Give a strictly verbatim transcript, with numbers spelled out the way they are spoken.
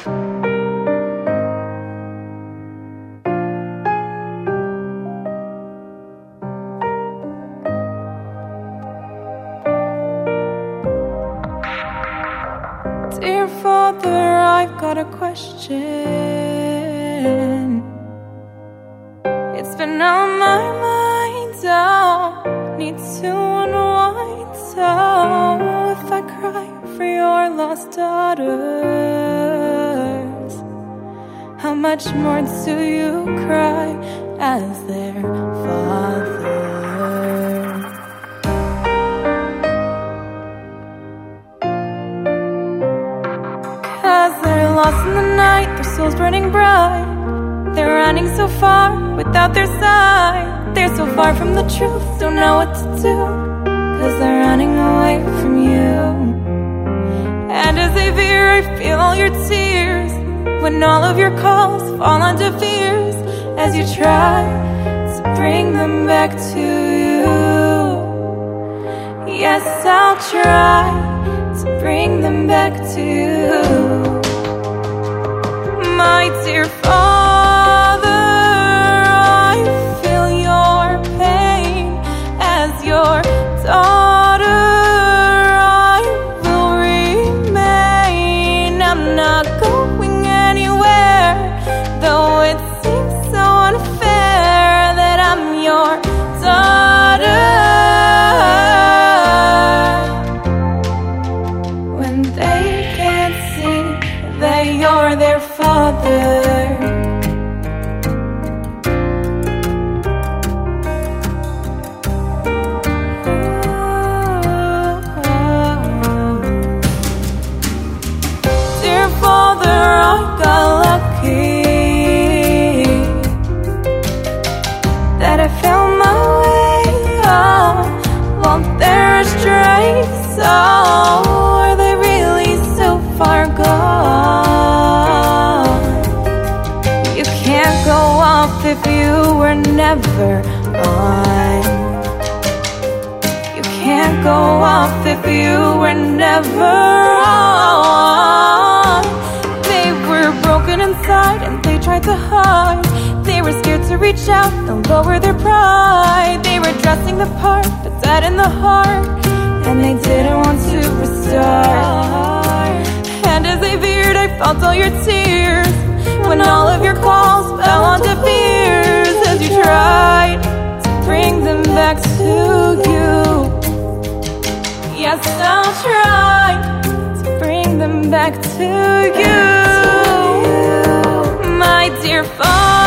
Dear Father, I've got a question. It's been on my mind, I need to unwind. So if I cry for your lost daughters, how much more do you cry as their father? Cause they're lost in the night, their souls burning bright. They're running so far without their sight. They're so far from the truth, don't know what to do, cause they're running away from you. And as they veer, I feel all your tears, when all of your calls fall on deaf ears, as you try to bring them back to you. Yes, I'll try to bring them back to you. My dear Father, I feel your pain. As your daughter, I will remain. I'm not going anywhere, though it seems so unfair that I'm your daughter. When they can't see that you're their father. Dear Father, I got lucky that I found my way out while they're astray. So are they really so far gone? You can't go off if you were never on. You can't go off if you were never on. They were broken inside and they tried to hide. They were scared to reach out and lower their pride. They were dressing the part but dead in the heart, and they didn't want to restart. And as they veered, I felt all your tears, when all of your calls fell on deaf ears, as you tried to bring them back to you. Yes, I'll try to bring them back to you. My dear Father,